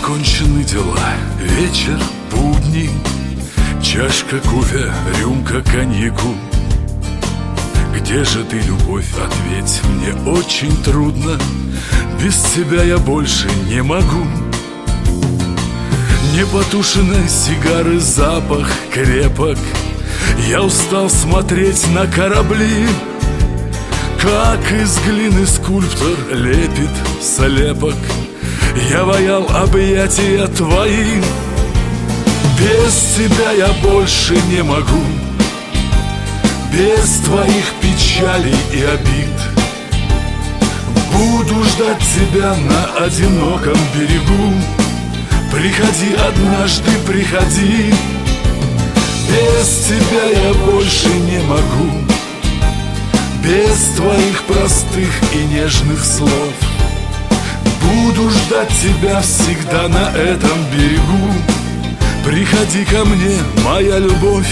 Закончены дела, вечер, будни, чашка кофе, рюмка коньяку. Где же ты, любовь, ответь, мне очень трудно. Без тебя я больше не могу. Непотушенной сигары запах крепок. Я устал смотреть на корабли, как из глины скульптор лепит слепок. Я ваял объятия твои. Без тебя я больше не могу. Без твоих печалей и обид буду ждать тебя на одиноком берегу. Приходи однажды, приходи. Без тебя я больше не могу. Без твоих простых и нежных слов буду ждать тебя всегда на этом берегу. Приходи ко мне, моя любовь.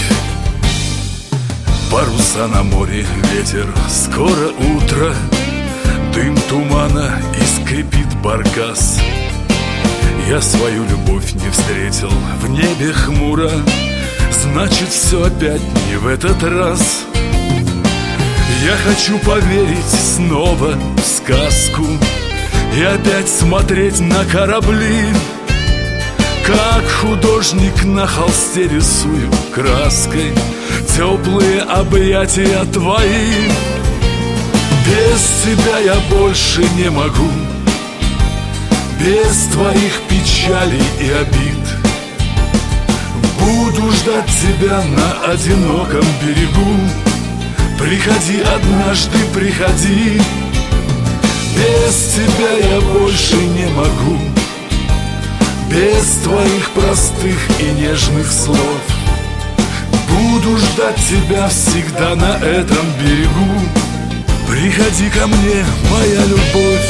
Паруса на море, ветер, скоро утро. Дым тумана и скрипит баркас. Я свою любовь не встретил в небе хмуро. Значит, все опять не в этот раз. Я хочу поверить снова в сказку и опять смотреть на корабли, как художник на холсте рисую краской теплые объятия твои. Без тебя я больше не могу. Без твоих печалей и обид буду ждать тебя на одиноком берегу. Приходи однажды, приходи. Без тебя я больше не могу. Без твоих простых и нежных слов буду ждать тебя всегда на этом берегу. Приходи ко мне, моя любовь.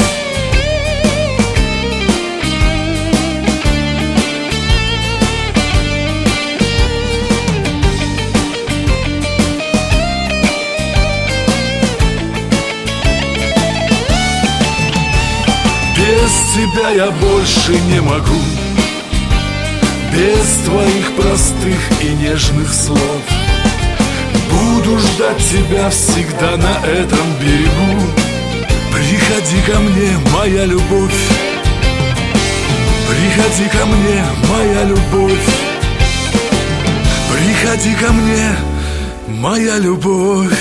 Без тебя я больше не могу. Без твоих простых и нежных слов буду ждать тебя всегда на этом берегу. Приходи ко мне, моя любовь. Приходи ко мне, моя любовь. Приходи ко мне, моя любовь.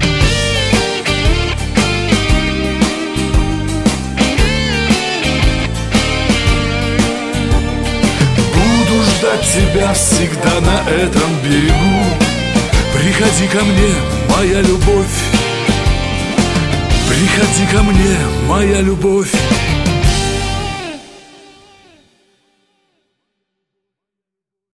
Тебя всегда на этом берегу. Приходи ко мне, моя любовь. Приходи ко мне, моя любовь.